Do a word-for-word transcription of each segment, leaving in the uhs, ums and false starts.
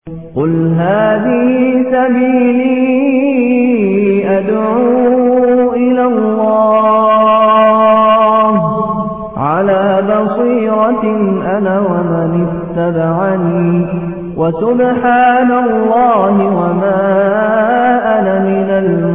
قل هذه سبيلي أدعو إلى الله على بصيرة أنا ومن اتبعني وسبحان الله وما أنا من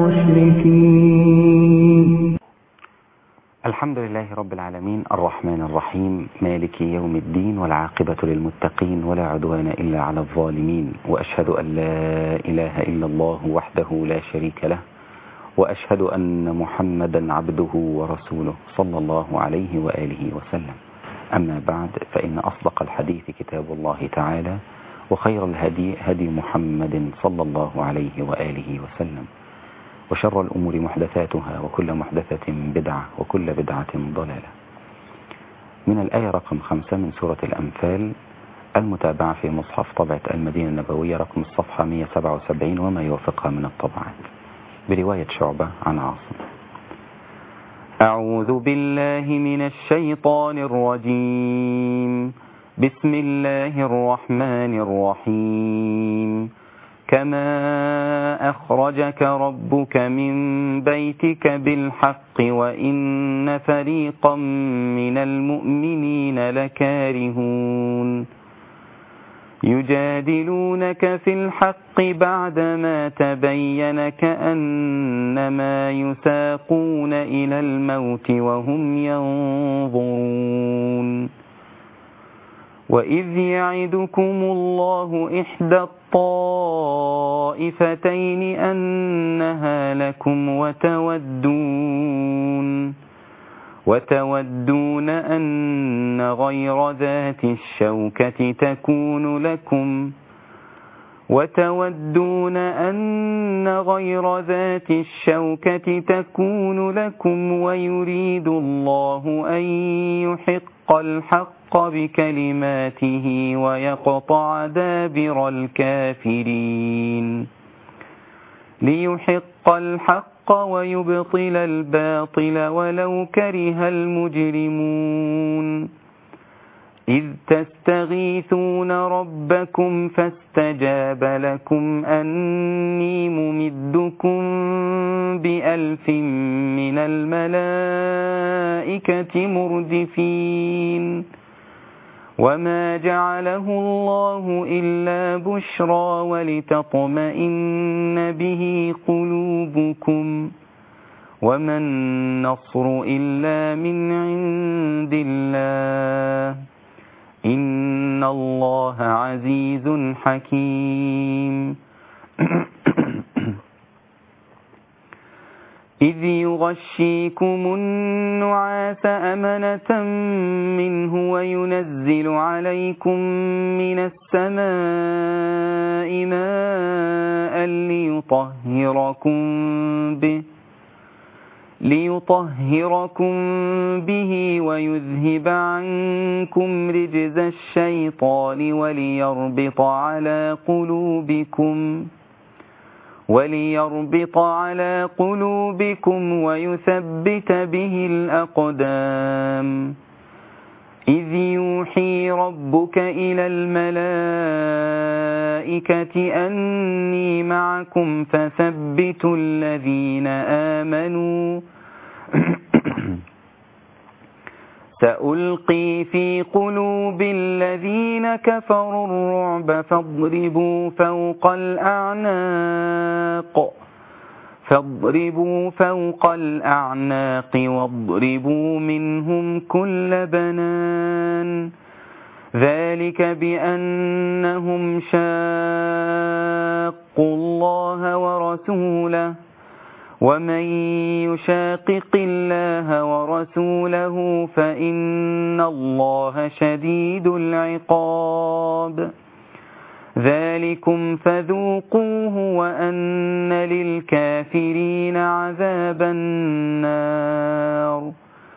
المشركين. الحمد لله رب العالمين الرحمن الرحيم مالك يوم الدين والعاقبة للمتقين ولا عدوان إلا على الظالمين، وأشهد أن لا إله إلا الله وحده لا شريك له، وأشهد أن محمدا عبده ورسوله صلى الله عليه وآله وسلم. أما بعد، فإن أصدق الحديث كتاب الله تعالى، وخير الهدي هدي محمد صلى الله عليه وآله وسلم، وشر الأمور محدثاتها، وكل محدثة بدعة، وكل بدعة ضلالة. من الآية رقم خمسة من سورة الأنفال المتابعة في مصحف طبعة المدينة النبوية رقم الصفحة مئة وسبعة وسبعين وما يوافقها من الطبعات، برواية شعبة عن عاصم. أعوذ بالله من الشيطان الرجيم. بسم الله الرحمن الرحيم. كما أخرجك ربك من بيتك بالحق وإن فريقا من المؤمنين لكارهون يجادلونك في الحق بعدما تبين كأنما يساقون إلى الموت وهم ينظرون. وإذ يعدكم الله إحدى الطائفتين أنها لكم وتودون وتودون أن غير ذات الشوكة تكون لكم وتودون أن غير ذات الشوكة تكون لكم ويريد الله أن يحق الحق بكلماته ويقطع دابر الكافرين ليحق الحق ويبطل الباطل ولو كره المجرمون. إذ تستغيثون ربكم فاستجاب لكم أني ممدكم بألف من الملائكة مردفين. وما جعله الله إلا بشرى ولتطمئن به قلوبكم وما النصر إلا من عند الله إن الله عزيز حكيم. إذ يغشيكم النعاس أمنة منه وينزل عليكم من السماء ماء ليطهركم به ليطهركم به ويذهب عنكم رجز الشيطان وليربط على قلوبكم وليربط على قلوبكم ويثبت به الأقدام. إذ يوحي ربك إلى الملائكة أني معكم فثبتوا الذين آمنوا سألقي في قلوب الذين كفروا الرعب فاضربوا فوق الأعناق فاضربوا فوق الأعناق واضربوا منهم كل بنان. ذلك بأنهم شاقوا الله ورسوله ومن يشاقق الله ورسوله فإن الله شديد العقاب. ذلكم فذوقوه وأن للكافرين عذاب النار.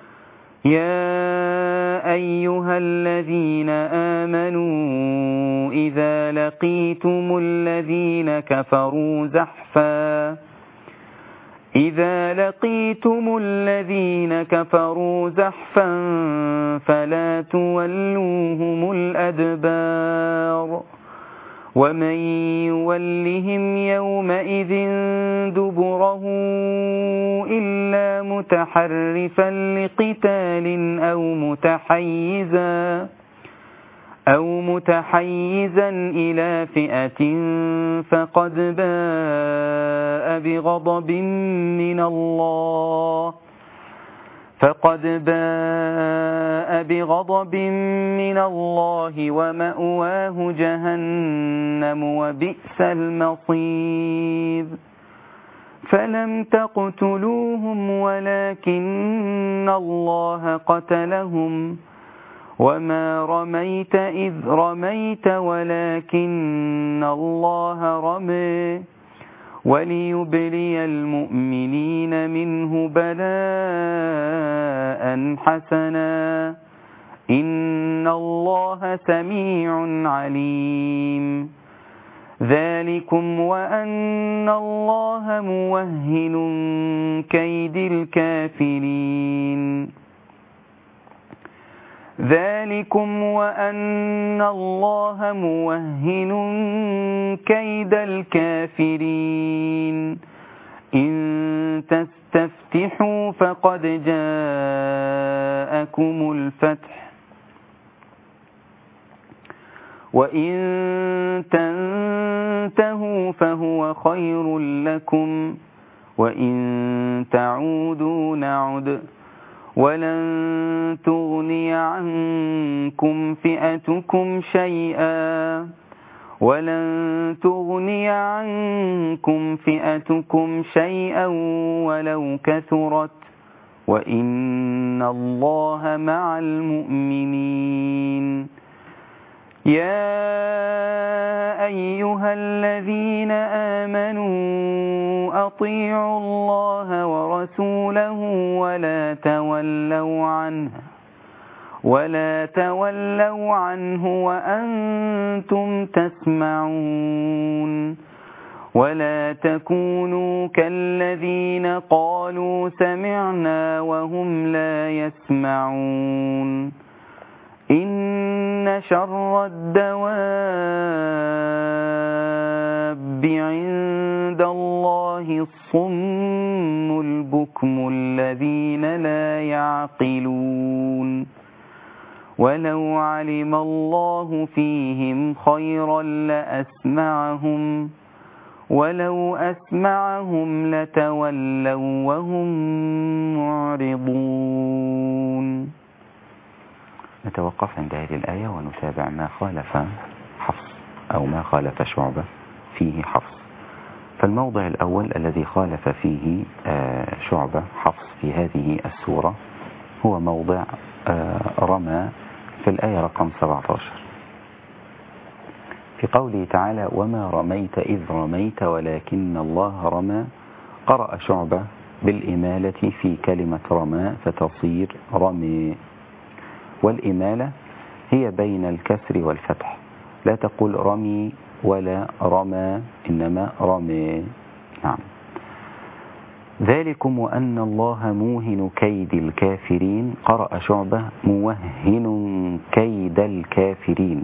يا أيها الذين آمنوا إذا لقيتم الذين كفروا زحفا إذا لقيتم الذين كفروا زحفا فلا تولوهم الأدبار ومن يولهم يومئذ دبره إلا متحرفا لقتال أو متحيزا أو متحيزا إلى فئة فقد باء بغضب من الله فقد باء بغضب من الله ومأواه جهنم وبئس المصير فلم تقتلوهم ولكن الله قتلهم وما رميت إذ رميت ولكن الله رمي وليبلي المؤمنين منه بلاء حسنا إن الله سميع عليم ذلكم وأن الله موهن كيد الكافرين ذلكم وأن الله موهن كيد الكافرين إن تستفتحوا فقد جاءكم الفتح وإن تنتهوا فهو خير لكم وإن تعودوا نعد ولن تغني عنكم فئتكم شيئا ولن تغني عنكم فئتكم شيئا ولو كثرت وإن الله مع المؤمنين يا أيها الذين آمنوا أطيعوا الله ورسوله ولا تولوا عنه ولا تولوا عنه وأنتم تسمعون ولا تكونوا كالذين قالوا سمعنا وهم لا يسمعون إن شر الدواب عند الله الصم البكم الذين لا يعقلون ولو علم الله فيهم خيرا لأسمعهم ولو أسمعهم لتولوا وهم معرضون. نتوقف عند هذه الآية ونتابع ما خالف حفص أو ما خالف شعبة فيه حفص. فالموضع الأول الذي خالف فيه شعبة حفص في هذه السورة هو موضع رمى في الآية رقم سبعة عشر في قوله تعالى وما رميت إذ رميت ولكن الله رمى. قرأ شعبة بالإمالة في كلمة رمى فتصير رمي، والإمالة هي بين الكسر والفتح، لا تقول رمي ولا رمى إنما رمي. نعم. ذلكم وأن الله موهن كيد الكافرين. قرأ شعبة موهن كيد الكافرين،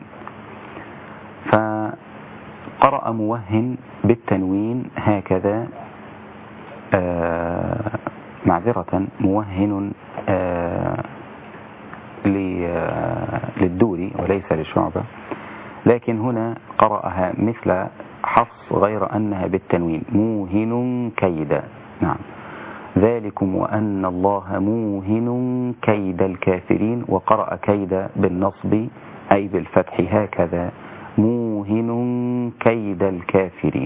فقرأ موهن بالتنوين هكذا آه معذرة موهن آه للدوري وليس للشعبة، لكن هنا قرأها مثل حفص غير أنها بالتنوين موهن كيدا. نعم. ذلكم وأن الله موهن كيد الكافرين، وقرأ كيد بالنصب أي بالفتح هكذا موهن كيد الكافرين.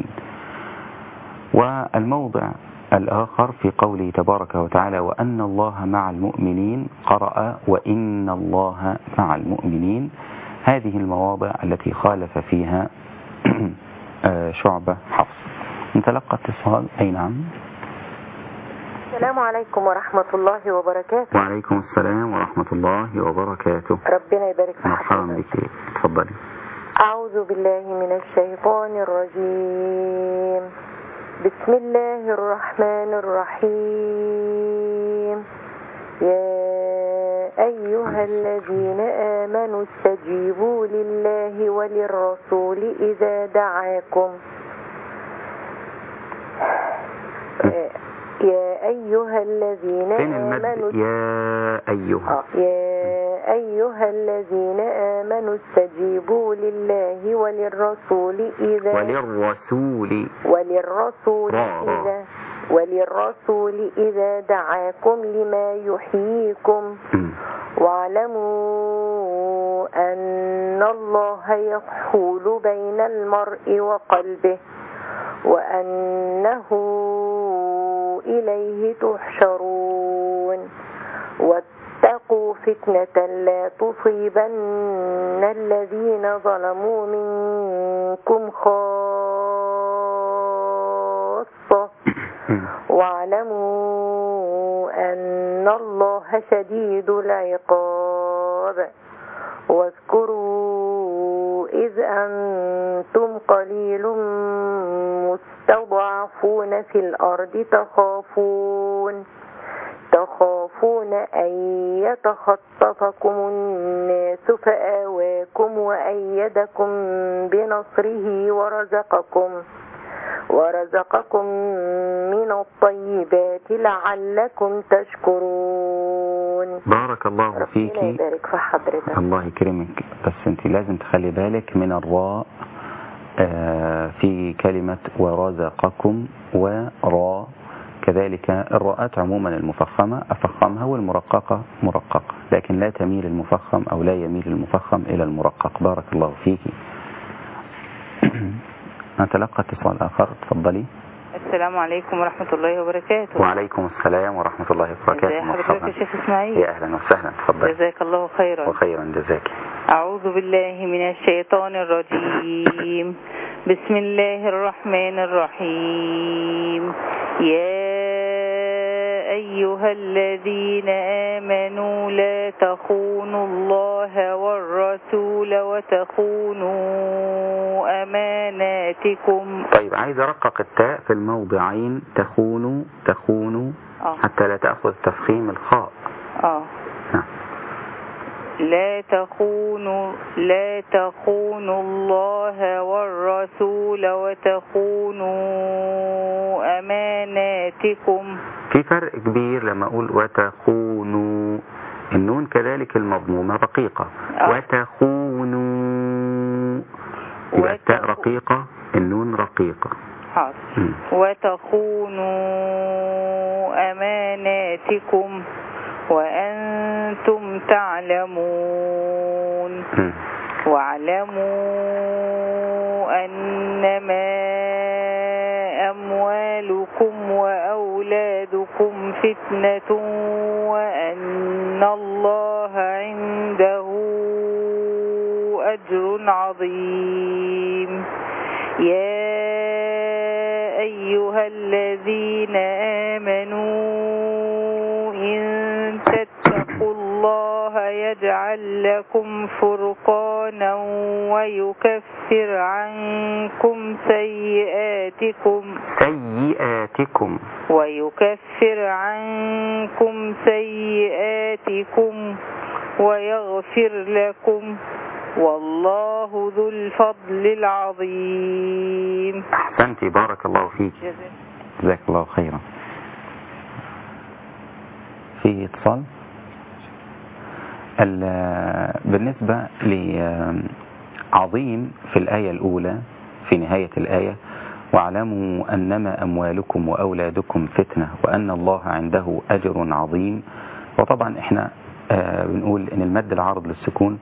والموضع الآخر في قوله تبارك وتعالى وأن الله مع المؤمنين، قرأ وإن الله مع المؤمنين. هذه المواضع التي خالف فيها شعبة حفص. نتلقى اتصال. أي نعم. السلام عليكم ورحمة الله وبركاته. وعليكم السلام ورحمة الله وبركاته. ربنا يبارك في حضرتك. مرحبا بك، تفضلي. أعوذ بالله من الشيطان الرجيم. بسم الله الرحمن الرحيم. يا أيها الذين آمنوا استجيبوا لله وللرسول إذا دعاكم يا أيها الذين فين المد؟ آمنوا يا أيها آه. يا أيها الذين آمنوا استجيبوا لله وللرسول إذا وللرسول وللرسول را. إذا وللرسول إذا دعاكم لما يحييكم م. واعلموا أن الله يحول بين المرء وقلبه وأنه إليه تحشرون واتقوا فتنة لا تصيبن الذين ظلموا منكم خاصة واعلموا أن الله شديد العقاب واذكروا إذ أنتم قليل مستضعفون في الأرض تخافون تخافون أن يتخطفكم الناس فآواكم وأيدكم بنصره ورزقكم ورزقكم من الطيبات لعلكم تشكرون. بارك الله فيك. ربنا يبارك في حضرتك. الله يكرمك. بس انت لازم تخلي بالك من الراء في كلمة ورزقكم ورا، كذلك الراءات عموما المفخمة أفخمها والمرققة مرققة، لكن لا تميل المفخم أو لا يميل المفخم إلى المرقق. بارك الله فيك. نتلقى اتصال آخر. تفضلي. السلام عليكم ورحمة الله وبركاته. وعليكم السلام ورحمة الله وبركاته. ازي حضرتك يا شيخ اسماعيل؟ يا أهلا وسهلا. تفضل. جزاك الله خيرا. وخيرا جزاك. أعوذ بالله من الشيطان الرجيم. بسم الله الرحمن الرحيم. يا أيها الذين آمنوا لا تخونوا الله والرسول وتخونوا أماناتكم. طيب عايز أرقق التاء في الموضعين، تخونوا تخونوا آه. حتى لا تأخذ تفخيم الخاء. آه. نعم. لا تخونوا لا تخونوا الله والرسول وتخونوا أماناتكم. في فرق كبير لما أقول وتخونوا، النون كذلك المضمومة رقيقة. أه. وتخونوا يبقى التاء رقيقة، النون رقيقة. حاضر. وتخونوا أماناتكم وأنتم تعلمون. م. واعلموا أنما أموالكم وأولادكم فتنة وأن الله عنده أجر عظيم. يا أيها الذين آمنوا إن تتقوا الله يجعل لكم فرقانا ويكفر عنكم سيئاتكم سيئاتكم ويكفر عنكم سيئاتكم ويغفر لكم والله ذو الفضل العظيم. أحسنت. بارك الله فيك. جزاك الله خيرا. في اتصال. بالنسبة لعظيم في الآية الأولى في نهاية الآية واعلموا أنما أموالكم وأولادكم فتنة وأن الله عنده أجر عظيم. وطبعا احنا بنقول ان المد العارض للسكون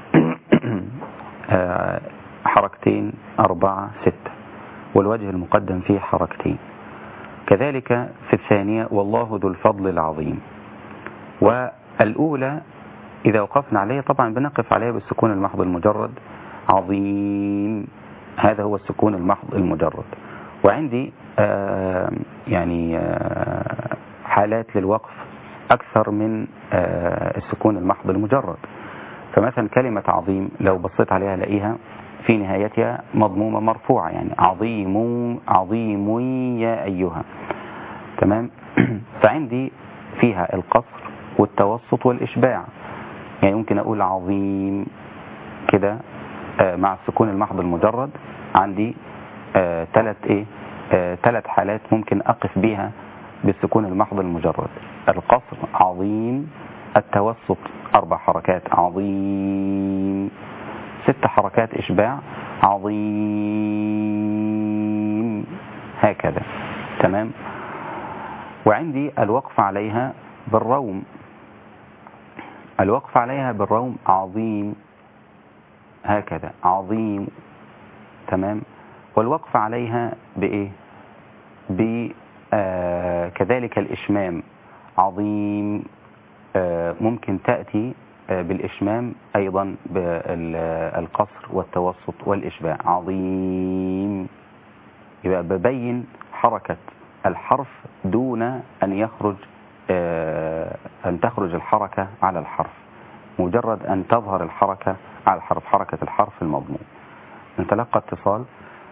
حركتين أربعة ستة، والوجه المقدم فيه حركتين. كذلك في الثانية والله ذو الفضل العظيم. والأولى إذا وقفنا عليها طبعا بنقف عليها بالسكون المحض المجرد عظيم، هذا هو السكون المحض المجرد. وعندي آه يعني آه حالات للوقف أكثر من آه السكون المحض المجرد. فمثلا كلمة عظيم لو بصيت عليها لاقيها في نهايتها مضمومة مرفوعة، يعني عظيم عظيم يا أيها. تمام. فعندي فيها القصر والتوسط والإشباع. يعني ممكن أقول عظيم كده آه مع السكون المحض المجرد. عندي ثلاث آه إيه ثلاث آه حالات ممكن أقف بيها بالسكون المحض المجرد: القصر عظيم، التوسط أربع حركات عظيم، ست حركات إشباع عظيم، هكذا. تمام. وعندي الوقف عليها بالروم، الوقف عليها بالروم عظيم، هكذا عظيم. تمام. والوقف عليها بإيه؟ ب آه كذلك الإشمام عظيم. آه ممكن تأتي آه بالإشمام أيضا بالقصر والتوسط والإشباع عظيم. يبقى ببين حركة الحرف دون أن يخرج آه أن تخرج الحركة على الحرف، مجرد أن تظهر الحركة على الحرف، حركة الحرف المضموم. نتلقى اتصال.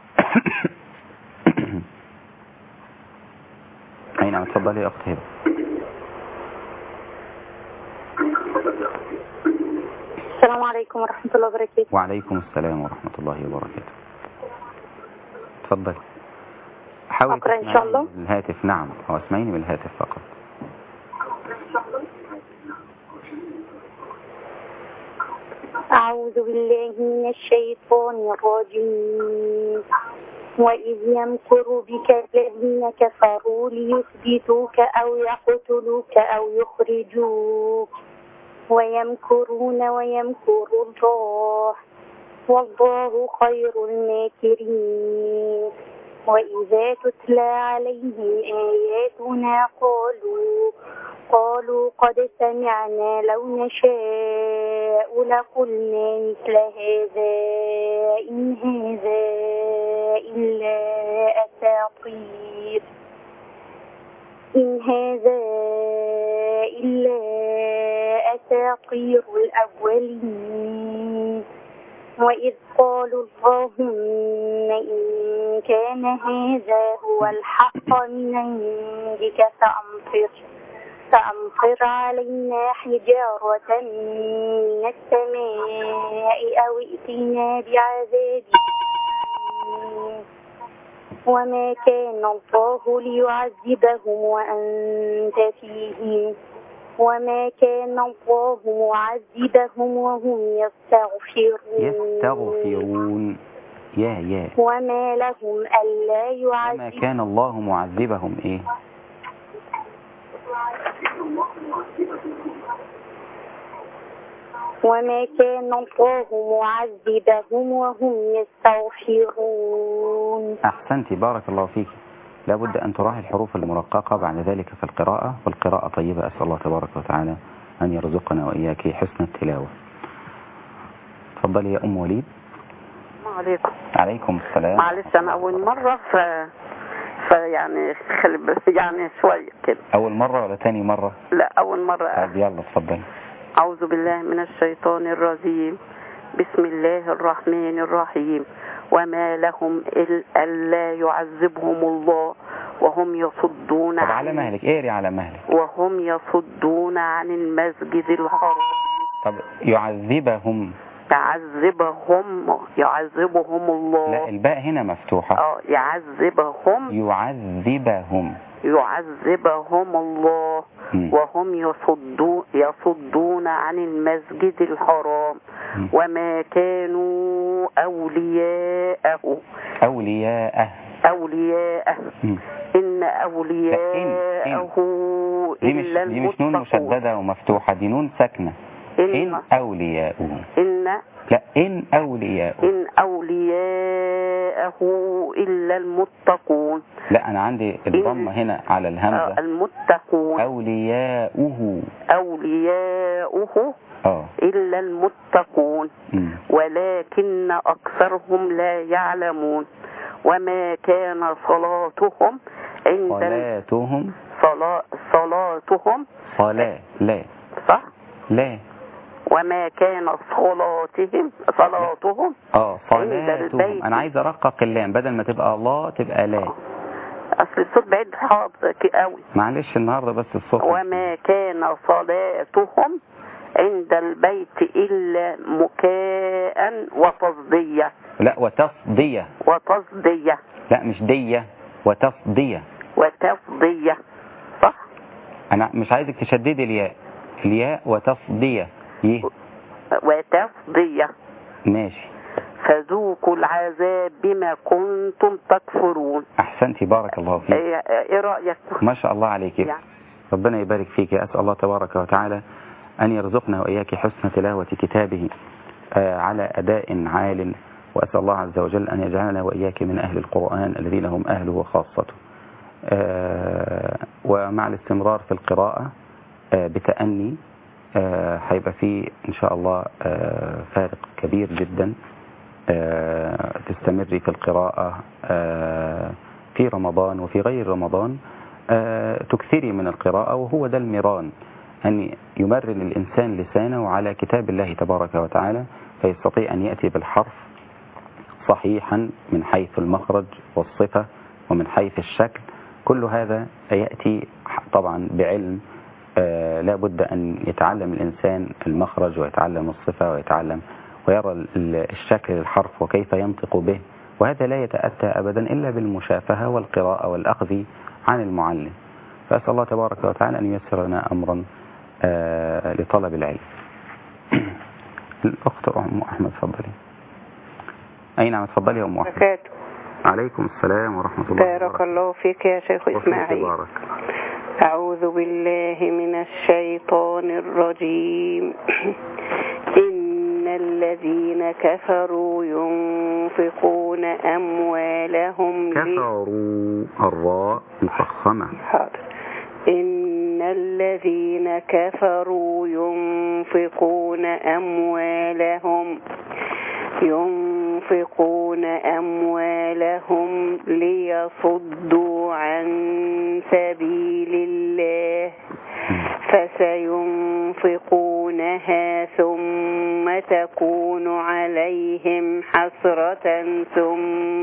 أي نعم، تفضلي يا أخت هبة. السلام عليكم ورحمة الله وبركاته. وعليكم السلام ورحمة الله وبركاته. تفضلي. حاولي أقرأ إن شاء الله. الهاتف. نعم، هو اسمعيني بالهاتف فقط. أعوذ بالله من الشيطان الرجيم. وإذ يمكر بك الذين كفروا ليثبتوك أو يقتلوك أو يخرجوك ويمكرون ويمكر الله والله خير الماكرين. وإذا تتلى عليهم آياتنا قالوا قالوا قد سمعنا لو نشاء لقلنا مثل هذا إن هذا إلا أساطير إن هذا إلا أساطير الأولين. وإذ قالوا اللهم إن كان هذا هو الحق من عندك فأمطر فأمطر علينا حجارة من السماء أو ائتنا بعذاب أليم. وما كان الله ليعذبهم وأنت فيهم وما كان الله معذبهم وهم يستغفرون يستغفرون يا يا وما لهم ألا يعذبهم وما كان الله معذبهم إيه وما كان الله معذبهم وهم يستغفرون. أحسنتي، بارك الله فيك. لابد أن تراعي الحروف المرققة بعد ذلك في القراءة، والقراءة طيبة. أسأل الله تبارك وتعالى أن يرزقنا وإياك حسن التلاوة. تفضلي يا أم وليد. السلام عليكم. عليكم السلام. معلش أنا أول مرة ف... فيعني خلي يعني شوية كده. أول مرة ولا تاني مرة؟ لا أول مرة. طيب يلا تفضلي. أعوذ بالله من الشيطان الرجيم. بسم الله الرحمن الرحيم. وما لهم ألا يعذبهم الله وهم يصدون طب على مهلك، اقري على مهلك. وهم يصدون عن المسجد الحرام. طب يعذبهم يعذبهم يعذبهم الله. لا، الباء هنا مفتوحة. اه يعذبهم يعذبهم يعذبهم الله م. وهم يصدون يصدون عن المسجد الحرام م. وما كانوا أولياءه أولياءه أولياءه م. إن أولياءه دي مش, دي مش نون مشددة ومفتوحة، دي نون ساكنة. إن, إن أولياءه إن لا إن أولياءه إن أولياءه إلا المتقون. لا أنا عندي الضمة هنا على الهمزة. المتقون. أولياؤه أولياؤه أوه. إلا المتقون م. ولكن أكثرهم لا يعلمون. وما كان صلاتهم عند صلاتهم صلا صلاتهم صلاة لا صح لا وما كان صلاتهم صلاتهم اه صلاتهم. انا عايز ارقق اللام، بدل ما تبقى الله تبقى لا. اصل الصوت بعيد حاضر قوي. معلش النهارده بس الصوت. وما كان صلاتهم عند البيت إلا مكاء وتصدية. لا وتصدية. وتصدية. لا مش دية، وتصدية. وتصدية صح. أنا مش عايزك تشددي الياء، الياء وتصدية. يه. وتصدية ماشي. فذوقوا العذاب بما كنتم تكفرون. أحسنتي، بارك الله فيك. ايه إيه رأيك؟ ما شاء الله عليك يعني. ربنا يبارك فيك. أسأل الله تبارك وتعالى أن يرزقنا وإياك حسن تلاوة كتابه على أداء عال، وأسأل الله عز وجل أن يجعلنا وإياك من أهل القرآن الذين هم أهله وخاصته. ومع الاستمرار في القراءة بتأني هيبقى فيه إن شاء الله فارق كبير جدا. تستمري في القراءة في رمضان وفي غير رمضان، تكثري من القراءة، وهو ده المران، أن يمرن الإنسان لسانه على كتاب الله تبارك وتعالى، فيستطيع أن يأتي بالحرف صحيحا من حيث المخرج والصفة ومن حيث الشكل. كل هذا يأتي طبعا بعلم. لا بد أن يتعلم الإنسان المخرج ويتعلم الصفة ويتعلم ويرى الشكل للحرف وكيف ينطق به، وهذا لا يتأتى أبدا إلا بالمشافهة والقراءة والأخذ عن المعلم. فأسأل الله تبارك وتعالى أن ييسر لنا أمرا لطلب العلم. الأخت أم أحمد تفضلي. أي نعم تفضلي يا أم أحمد. عليكم السلام ورحمة الله وبركاته. بارك الله فيك يا شيخ إسماعيل. أعوذ بالله من الشيطان الرجيم. إن الذين كفروا ينفقون أموالهم كفروا الراء مفخمة. حاضر. إن الذين كفروا ينفقون أموالهم ينفقون أموالهم ليصدوا عن سبيل الله فسينفقونها ثم تكون عليهم حسرة ثم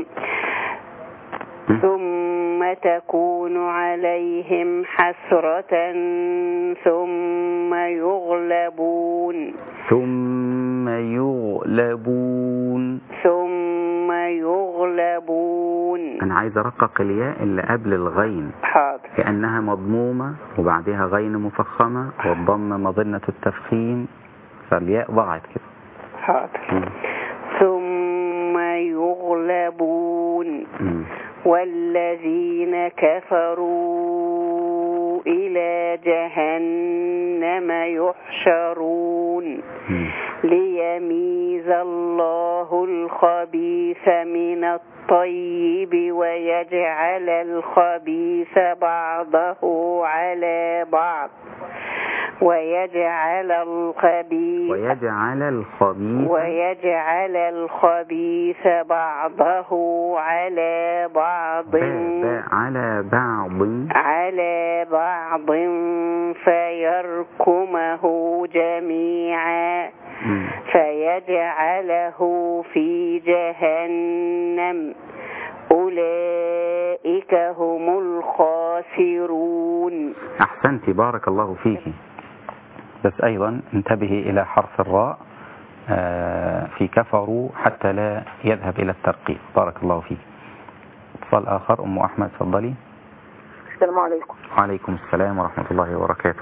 ثم تكون عليهم حسرة ثم يغلبون ثم يغلبون ثم يغلبون. أنا عايز أرقق الياء اللي قبل الغين. حاضر. كأنها مضمومة وبعدها غين مفخمة والضمة مظنة التفخيم، فالياء ضاعت كده. حاضر. م. ثم يغلبون. م. والذين كفروا إلى جهنم يحشرون ليميز الله الخبيث من الطيب ويجعل الخبيث بعضه على بعض ويجعل الخبيث ويجعل الخبيث ويجعل الخبيث بعضه على بعض على بعض على بعض فيركمه جميعا فيجعله في جهنم أولئك هم الخاسرون. أحسنتي، بارك الله فيك. بس أيضا انتبهي إلى حرف الراء في كفروا حتى لا يذهب إلى الترقيق. بارك الله فيك. اتصال آخر. أم أحمد تفضلي. السلام عليكم. وعليكم السلام ورحمة الله وبركاته.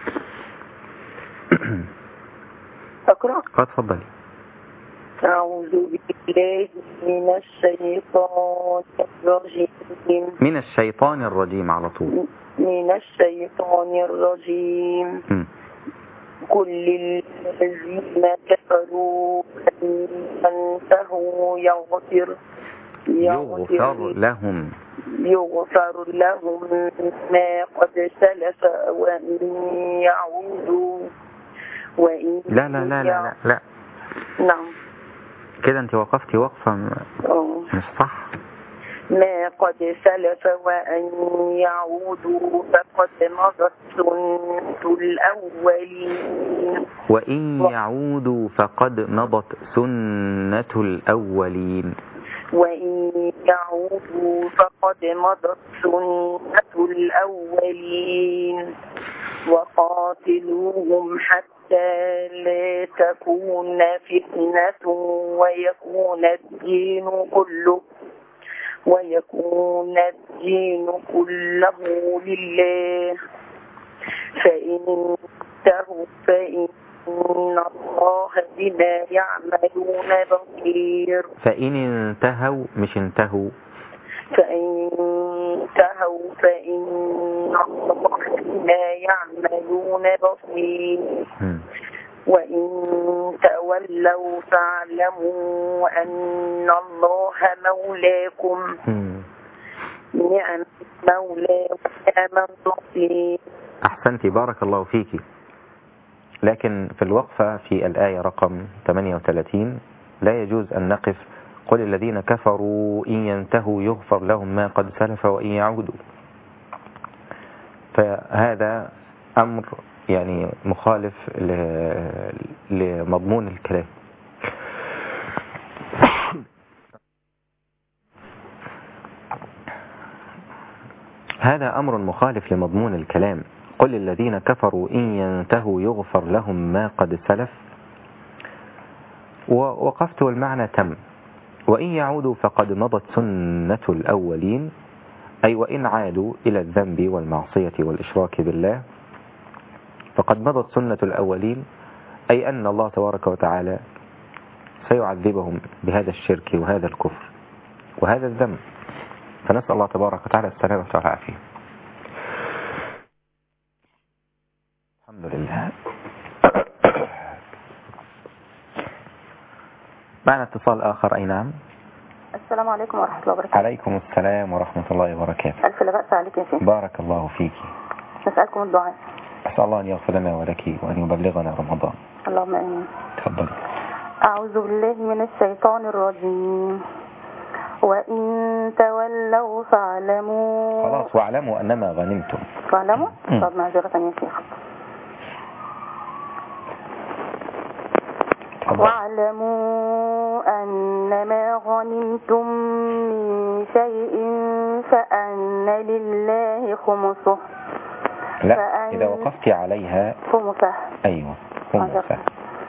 أقرأ. تفضلي. أعوذ بالله من الشيطان الرجيم. من الشيطان الرجيم على طول. من الشيطان الرجيم. م. كل الذين كفروا أن ينتهوا يغفر يغفر لهم يغفر لهم ما قد سلف وإن يعودوا وإن لا لا لا لا لا نعم كده انت وقفتي وقفة مش صح. ما قد سلف وأن يعودوا فقد مضت سنة الأولين وإن يعودوا فقد مضت سنة الأولين وإن يعودوا فقد مضت سنة الأولين وقاتلوهم حتى حتى لا تكون فتنة ويكون الدين كله ويكون الدين كله لله فإن انتهوا فإن الله بما يعملون بصير. فإن انتهوا مش انتهوا فإن انتهوا فإن الله بما يعملون بصير. وإن تولوا فاعلموا أن الله مولاكم نعم المولى ونعم النصير. أحسنتي بارك الله فيك. لكن في الوقفة في الآية رقم ثمانية وثلاثين لا يجوز أن نقف قل الذين كفروا إن ينتهوا يغفر لهم ما قد سلف وإن يعودوا، فهذا أمر يعني مخالف لمضمون الكلام. هذا أمر مخالف لمضمون الكلام. قل الذين كفروا إن ينتهوا يغفر لهم ما قد سلف، ووقفت المعنى تم. وإن يعودوا فقد مضت سنة الأولين، أي وإن عادوا إلى الذنب والمعصية والإشراك بالله فقد مضت سنة الأولين، أي أن الله تبارك وتعالى سيعذبهم بهذا الشرك وهذا الكفر وهذا الذنب، فنسأل الله تبارك وتعالى السلامة والعافية. الحمد لله. معنا اتصال آخر. أي نعم. السلام عليكم ورحمة الله وبركاته. عليكم السلام ورحمة الله وبركاته. ألف لا بأس عليك يا شيخ. بارك الله فيك. نسألكم الدعاء. أسأل الله أن يغفر لنا ولك وأن يبلغنا رمضان. اللهم آمين. تفضل. أعوذ بالله من الشيطان الرجيم. وإن تولوا فاعلموا. خلاص واعلموا أنما غنمتم. فاعلموا؟ طب معذرة يا شيخ. واعلموا أنما غنمتم من شيء فأن لله خمسه. لا إذا وقفت عليها خمسه. أيوة خمسه.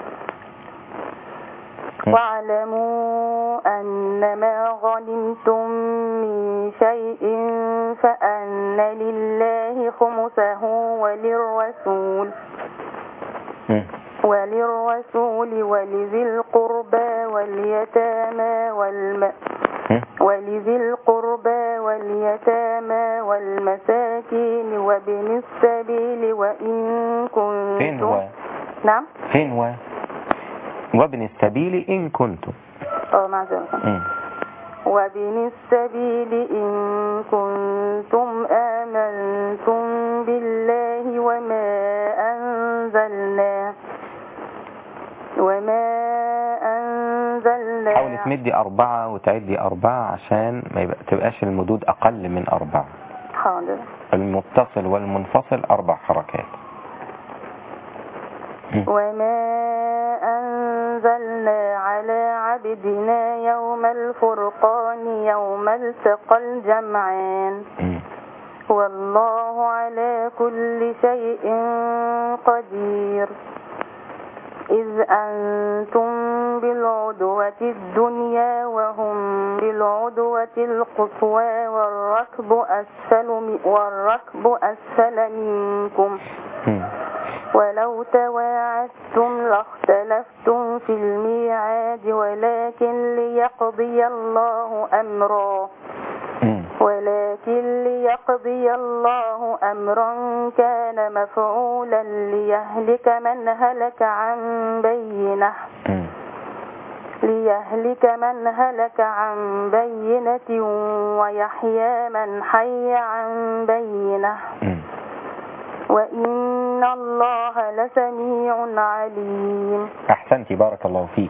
واعلموا أنما غنمتم من شيء فأن لله خمسه وللرسول وللرسول ولذي القربى واليتامى والم ولذي القربى واليتامى والمساكين وابن السبيل وإن كنتم. فين هو؟ نعم. فين هو؟ وابن السبيل إن كنتم. اه معذرة. وابن السبيل إن كنتم آمنتم بالله وما أنزلنا وما أنزلنا. حاولي تمدي أربعة وتعدي أربعة عشان ما يبقى تبقاش المدود أقل من أربعة. حاضر. المتصل والمنفصل أربع حركات. وما أنزلنا على عبدنا يوم الفرقان يوم التقى الجمعان والله على كل شيء قدير. إذ أنتم بالعدوة الدنيا وهم بالعدوة القصوى والركب أسفل والركب أسفل منكم ولو تواعدتم لاختلفتم في الميعاد ولكن ليقضي الله أمرا ولكن ليقضي الله أمرا كان مفعولا ليهلك من هلك عن بينة ليهلك من هلك عن بينة ويحيى من حي عن بينة وإن الله لسميع عليم. أحسنتي بارك الله فيك.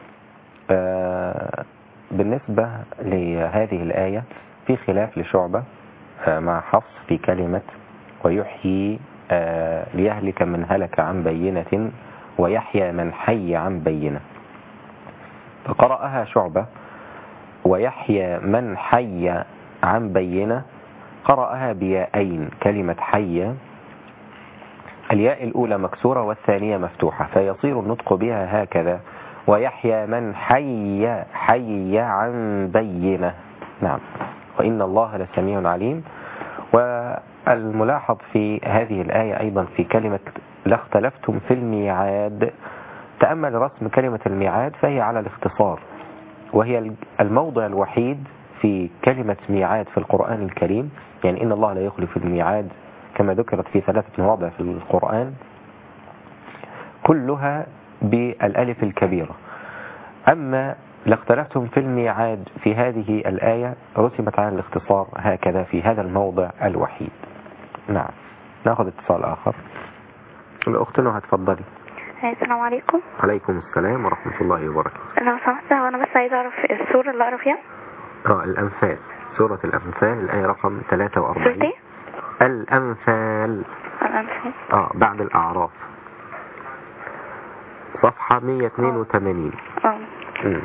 آه بالنسبة لهذه الآية في خلاف لشعبة آه مع حفص في كلمة ويحيي آه ليهلك من هلك عن بينة ويحيى من حي عن بينة، فقرأها شعبة ويحيى من حي عن بينة قرأها بيائين كلمة حي الياء الأولى مكسورة والثانية مفتوحة، فيصير النطق بها هكذا: ويحيى من حي حي عن بينة. نعم. وإن الله لسميع عليم. والملاحظ في هذه الآية أيضا في كلمة لاختلفتم في الميعاد، تأمل رسم كلمة الميعاد فهي على الاختصار، وهي الموضع الوحيد في كلمة ميعاد في القرآن الكريم. يعني إن الله لا يخلف الميعاد كما ذكرت في ثلاثة مواضع في القرآن، كلها بالألف الكبيرة. أما لاختلفتم في الميعاد في هذه الآية رسمت على الاختصار هكذا في هذا الموضع الوحيد. نعم. نأخذ اتصال آخر. الأخت نهى تفضلي. السلام عليكم. عليكم السلام ورحمة الله وبركاته. لو سمحت وأنا بس عايزة أعرف السورة اللي أقرأ فيها. اه الأنفال، سورة الأنفال الآية رقم ثلاثة وأربعين. سورة إيه؟ الأنفال. الأنفال. اه بعد الأعراف، صفحة مية واثنين وثمانين. اه مم.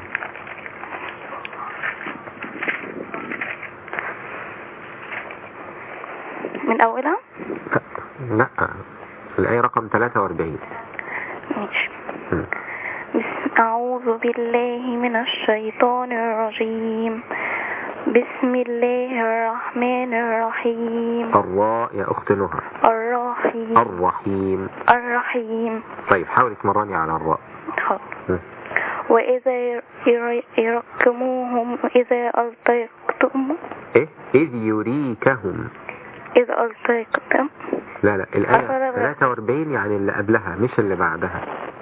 من أولها؟ لا، الآية رقم ثلاثة وأربعين. ماشي. مم. بسم أعوذ بالله من الشيطان الرجيم. بسم الله الرحمن الرحيم. الراء يا أخت نهى. الرحيم. الرحيم. الرحيم. طيب حاولي تمرني على الراء. حاضر. مم. وإذا يركموهم إذا ألتقتم. إيه؟ إذ يريكهم. إذ ألتقتم. لا لا، الآية أفلا- ثلاثة وأربعين يعني اللي قبلها مش اللي بعدها.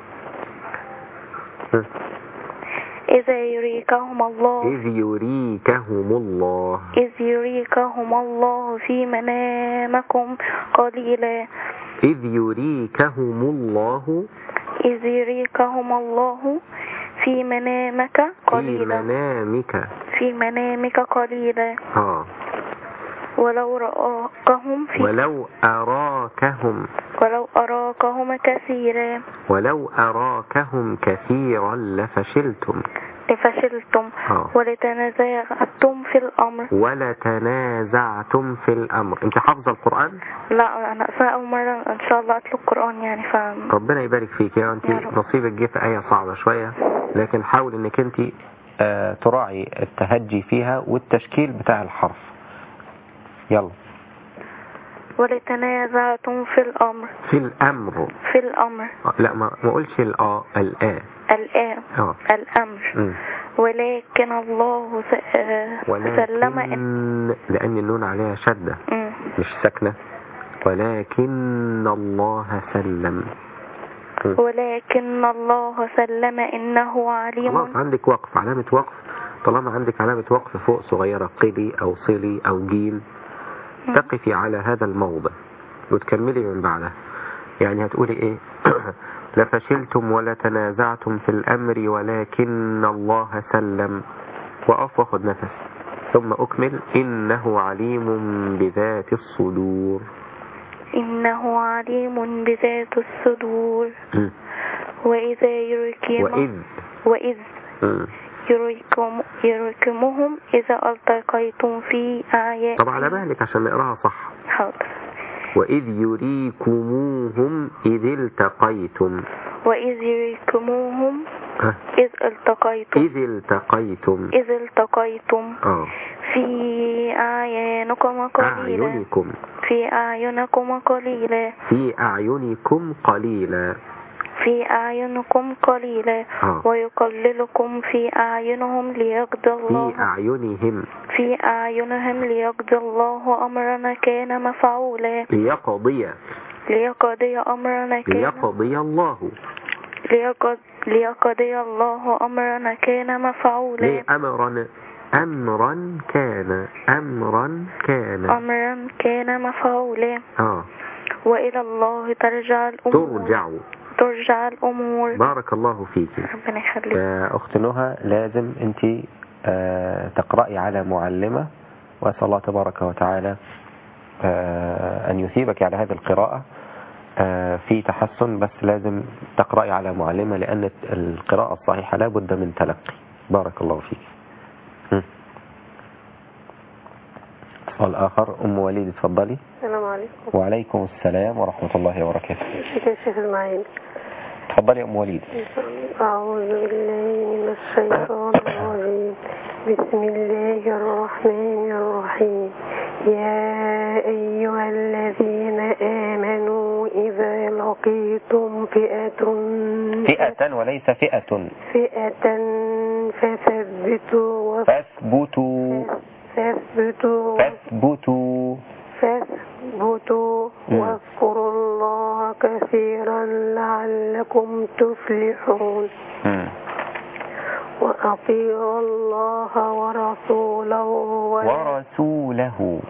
مم. إذا يريكهم الله. إذ يريكهم الله. إذ يريكهم الله في منامكم قليلا. إذ يريكهم الله. إذ يريكهم الله في منامك في قليلا. منامك. في منامك قليلا. آه. ولو رآكهم في ولو أراكهم. ولو أراكهم كثيرا. ولو أراكهم كثيرا لفشلتم. لفشلتم. آه. ولتنازعتم في الأمر. ولتنازعتم في الأمر. أنت حافظة القرآن؟ لا أنا أصلا أول مرة إن شاء الله أتلو القرآن يعني ف ربنا يبارك فيك يا أنت. يا رب. نصيبك جه في آية صعبة شوية، لكن حاول أنك أنت آه تراعي التهجي فيها والتشكيل بتاع الحرف. يلا. ولتنازعتم في الأمر. في الأمر. في الأمر. آه، لا ما ما قولش الآ الآ. الآن. آه. الأمر. مم. ولكن الله س- آه، سلم إن- ولكن لأن النون عليها شدة مم. مش ساكنة. ولكن الله سلم. مم. ولكن الله سلم إنه عليم. خلاص عندك وقف، علامة وقف. طالما عندك علامة وقف فوق صغيرة قلي أو صلي أو جيم، مم. تقفي على هذا الموضع وتكملي من بعدها. يعني هتقولي ايه؟ لفشلتم ولتنازعتم في الأمر ولكن الله سلم، وقف واخد نفس ثم أكمل إنه عليم بذات الصدور. إنه عليم بذات الصدور. م. وإذا يركم وإذ وإذ م. يركم يركمهم إذا التقيتم في أعيان. طبعا على بالك عشان نقراها صح. حاضر. وإذ يريكموهم إذ التقيتم. وإذ يركموهم ها. إذ التقيتم. إذ التقيتم. إذ التقيتم آه. في أعينكم قليلا. أعينكم. في أعينكم قليلا. في أعينكم قليلا. في أعينكم قليلا. آه. ويقللكم في أعينهم ليقضي الله. في أعينهم. في أعينهم ليقضي الله أمرنا كان مفعولا. ليقضي. ليقضي أمرنا كان ليقضي الله. ليقضي, ليقضي الله أمرنا كان مفعولا. ليه أمرا؟ أمرا كان. أمرا كان. أمرا كان مفعولا. آه. وإلى الله ترجع الأمور. ترجع. ترجع الأمور. بارك الله فيك. ربنا يخليك. يا أخت نهى لازم أنت آه تقرأي على معلمة، وأسأل الله تبارك وتعالى آه أن يثيبك على هذه القراءة. آه في تحسن، بس لازم تقرأي على معلمة لأن القراءة الصحيحة لا بد من تلقي. بارك الله فيك. والآخر أم وليد اتفضلي. السلام عليكم. وعليكم السلام ورحمة الله وبركاته. ازيك يا شيخ اسماعيل؟ اتفضلي يا أم وليد. أعوذ بالله من الشيطان الرجيم. بسم الله الرحمن الرحيم. يا أيها الذين آمنوا إذا لقيتم فئة فئة وليس فئة. فئة فثبتوا فاثبتوا فاثبتوا فاثبتوا فاثبتوا واذكروا الله كثيرا لعلكم تفلحون. مم. وأطيعوا الله ورسوله ورسوله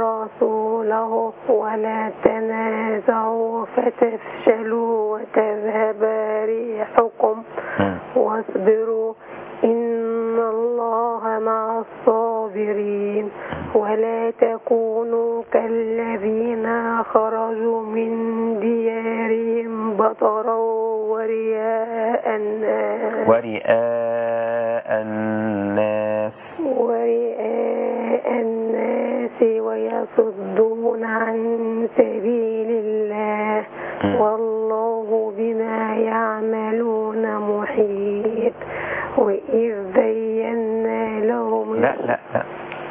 ورسوله ولا تنازعوا فتفشلوا وتذهب ريحكم واصبروا إن الله مع الصابرين. ولا تكونوا كالذين خرجوا من ديارهم بطرا ورئاء الناس ورئاء الناس ورئاء الناس ويصدون عن سبيل الله والله بما يعملون محيط. وإذ زينا لهم لا لا لا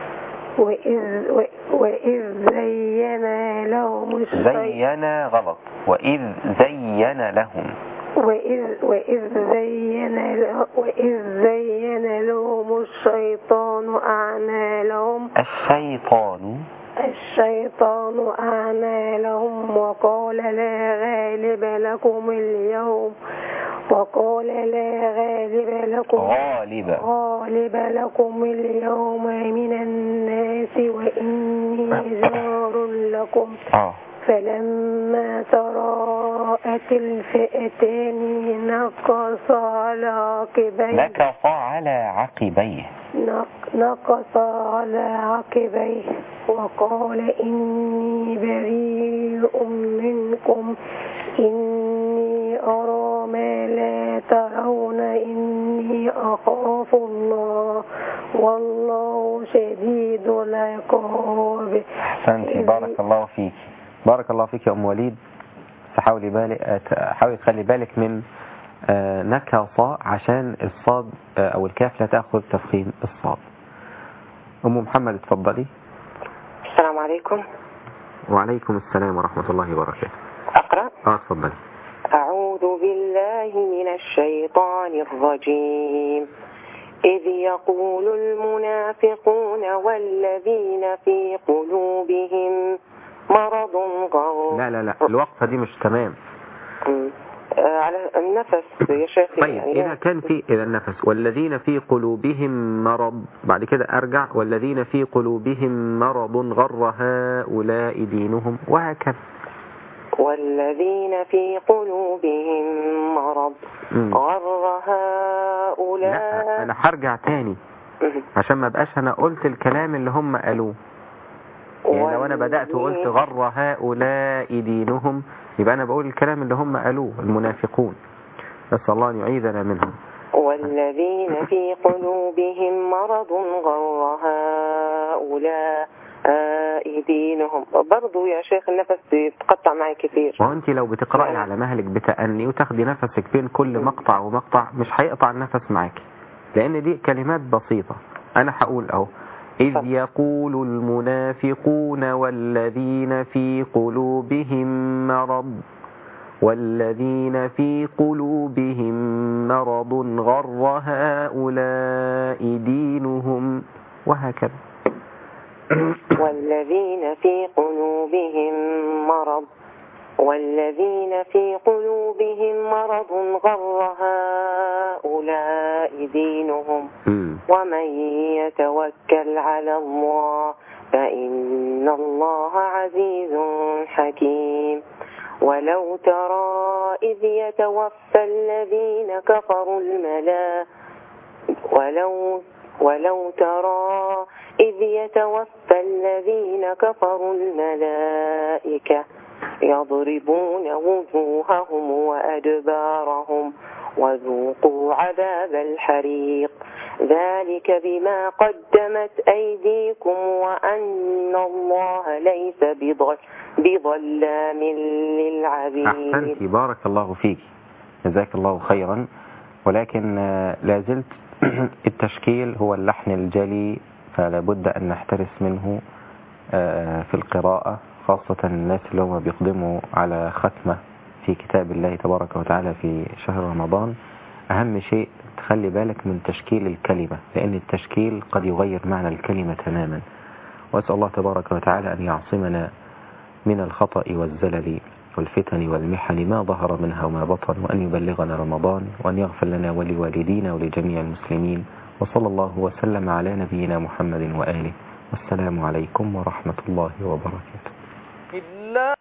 وإذ, وإذ زينا لهم الشيطان زينا غلط. وإذ زين لهم وإذ, وإذ, زين وإذ زين لهم الشيطان أعمالهم الشيطان الشيطان أعمالهم وقال لا غالب لكم اليوم وقال لا غالب لكم غالب غالب لكم اليوم من الناس وإني جار لكم. آه. فلما تراءت الفئتان نكص على عقبيه نكص على عقبيه نكص على عقبيه وقال إني بريء منكم إني أرى ما لا ترون إني أخاف الله والله شديد العقاب. أحسنتي بارك الله فيك. بارك الله فيك يا أم وليد. حاولي بالك حاولي تخلي بالك من نكص عشان الصاد أو الكاف لا تأخذ تفخيم الصاد. أم محمد اتفضلي. السلام عليكم. وعليكم السلام ورحمة الله وبركاته. أقرأ؟ اه اتفضلي. أعوذ بالله من الشيطان الرجيم. إذ يقول المنافقون والذين في قلوبهم مرض غر. لا لا لا الوقفة دي مش تمام. على النفس يا شيخ. طيب يعني إذا كان في إذا النفس والذين في قلوبهم مرض بعد كده أرجع والذين في قلوبهم مرض غر هؤلاء دينهم وهكذا. والذين في قلوبهم مرض غر هؤلاء. لا أنا هرجع تاني عشان ما بقاش أنا قلت الكلام اللي هم قالوه. يعني لو أنا بدأت وقلت غر هؤلاء دينهم يبقى أنا بقول الكلام اللي هم قالوه المنافقون. نسأل الله أن يعيذنا منهم. والذين في قلوبهم مرض غر هؤلاء دينهم. برضو يا شيخ النفس يتقطع معي كثير. وانت لو بتقرأي على مهلك بتأني وتاخدي نفسك بين كل مقطع ومقطع مش هيقطع النفس معاكي لأن دي كلمات بسيطة. أنا هقول أهو إذ يقول المنافقون والذين في قلوبهم مرض والذين في قلوبهم مرض غر هؤلاء دينهم وهكذا. والذين في قلوبهم مرض والذين في قلوبهم مرض غر هؤلاء دينهم ومن يتوكل على الله فإن الله عزيز حكيم. ولو ترى إذ يتوفى الذين كفروا الملائكة ولو ولو ترى إذ يتوفى الذين كفروا الملائكة يضربون وجوههم وأدبارهم وذوقوا عذاب الحريق ذلك بما قدمت أيديكم وأن إن الله ليس بظل- بظلام للعبيد. أحسنتي، بارك الله فيك، جزاك الله خيرا. ولكن آه، لا زلت التشكيل هو اللحن الجلي، فلا بد أن نحترس منه آه، في القراءة، خاصة الناس اللي هم بيقدموا على ختمة في كتاب الله تبارك وتعالى في شهر رمضان. أهم شيء تخلي بالك من تشكيل الكلمة، لأن التشكيل قد يغير معنى الكلمة تماما. وأسأل الله تبارك وتعالى أن يعصمنا من الخطأ والزلل والفتن والمحن ما ظهر منها وما بطن، وأن يبلغنا رمضان، وأن يغفر لنا ولوالدينا ولجميع المسلمين. وصلى الله وسلم على نبينا محمد وآله، والسلام عليكم ورحمة الله وبركاته.